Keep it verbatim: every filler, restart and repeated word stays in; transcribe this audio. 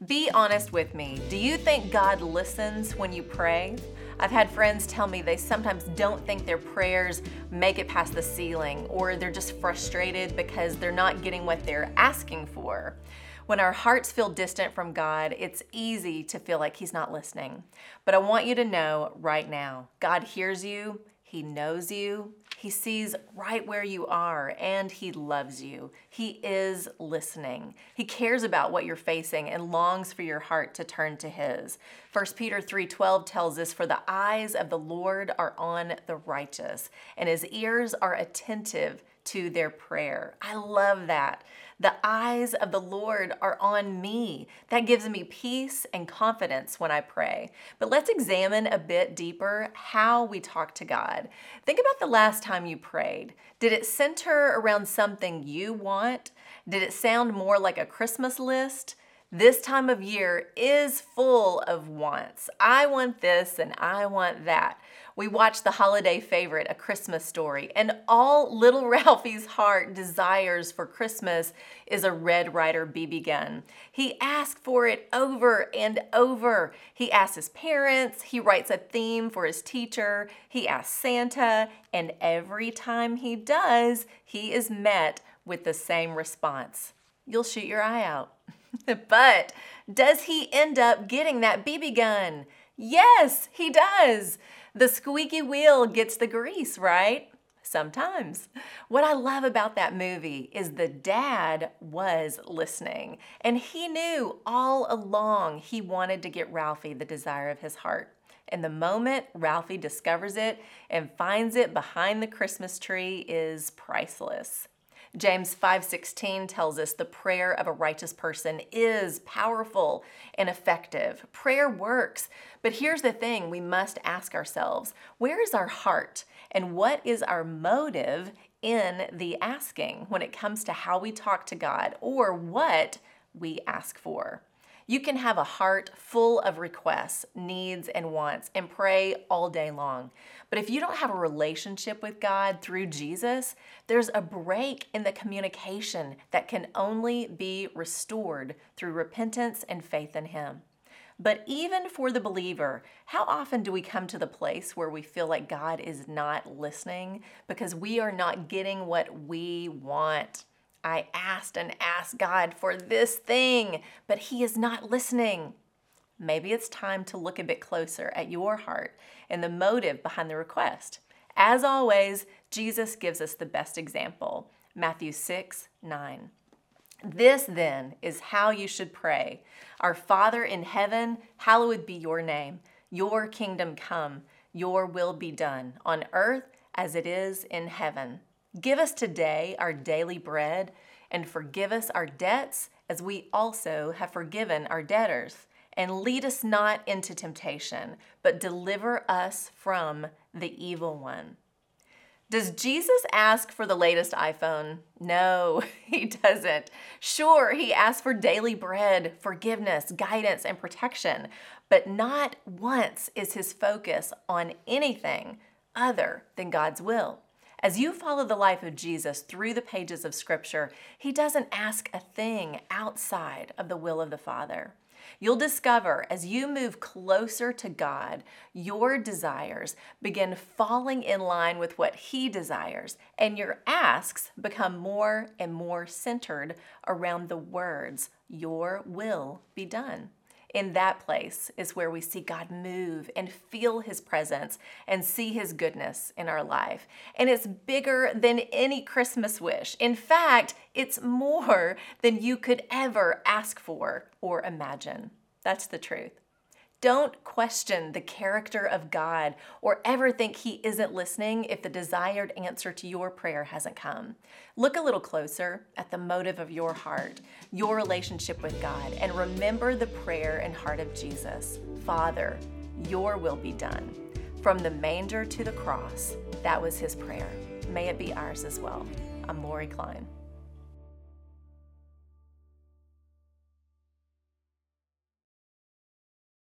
Be honest with me. Do you think God listens when you pray? I've had friends tell me they sometimes don't think their prayers make it past the ceiling, or they're just frustrated because they're not getting what they're asking for. When our hearts feel distant from God, it's easy to feel like He's not listening. But I want you to know right now, God hears you, He knows you, He sees right where you are, and He loves you. He is listening. He cares about what you're facing and longs for your heart to turn to His. First Peter three twelve tells us, "For the eyes of the Lord are on the righteous, and His ears are attentive to their prayer." I love that. The eyes of the Lord are on me. That gives me peace and confidence when I pray. But let's examine a bit deeper how we talk to God. Think about the last time you prayed. Did it center around something you want? Did it sound more like a Christmas list? This time of year is full of wants. I want this and I want that. We watched the holiday favorite, A Christmas Story, and all little Ralphie's heart desires for Christmas is a Red Ryder B B gun. He asked for it over and over. He asks his parents, he writes a theme for his teacher, he asks Santa, and every time he does, he is met with the same response. You'll shoot your eye out. But does he end up getting that B B gun? Yes, he does. The squeaky wheel gets the grease, right? Sometimes. What I love about that movie is the dad was listening, and he knew all along he wanted to get Ralphie the desire of his heart. And the moment Ralphie discovers it and finds it behind the Christmas tree is priceless. James five sixteen tells us the prayer of a righteous person is powerful and effective. Prayer works. But here's the thing we must ask ourselves, where is our heart and what is our motive in the asking when it comes to how we talk to God or what we ask for? You can have a heart full of requests, needs, and wants and pray all day long. But if you don't have a relationship with God through Jesus, there's a break in the communication that can only be restored through repentance and faith in Him. But even for the believer, how often do we come to the place where we feel like God is not listening because we are not getting what we want? I asked and asked God for this thing, but He is not listening. Maybe it's time to look a bit closer at your heart and the motive behind the request. As always, Jesus gives us the best example, Matthew six nine. "This then is how you should pray. Our Father in heaven, hallowed be your name. Your kingdom come, your will be done on earth as it is in heaven. Give us today our daily bread, and forgive us our debts as we also have forgiven our debtors. And lead us not into temptation, but deliver us from the evil one." Does Jesus ask for the latest iPhone? No, He doesn't. Sure, He asks for daily bread, forgiveness, guidance, and protection, but not once is His focus on anything other than God's will. As you follow the life of Jesus through the pages of Scripture, He doesn't ask a thing outside of the will of the Father. You'll discover as you move closer to God, your desires begin falling in line with what He desires, and your asks become more and more centered around the words, "Your will be done." In that place is where we see God move and feel His presence and see His goodness in our life. And it's bigger than any Christmas wish. In fact, it's more than you could ever ask for or imagine. That's the truth. Don't question the character of God or ever think He isn't listening if the desired answer to your prayer hasn't come. Look a little closer at the motive of your heart, your relationship with God, and remember the prayer and heart of Jesus. Father, your will be done. From the manger to the cross, that was His prayer. May it be ours as well. I'm Lori Klein.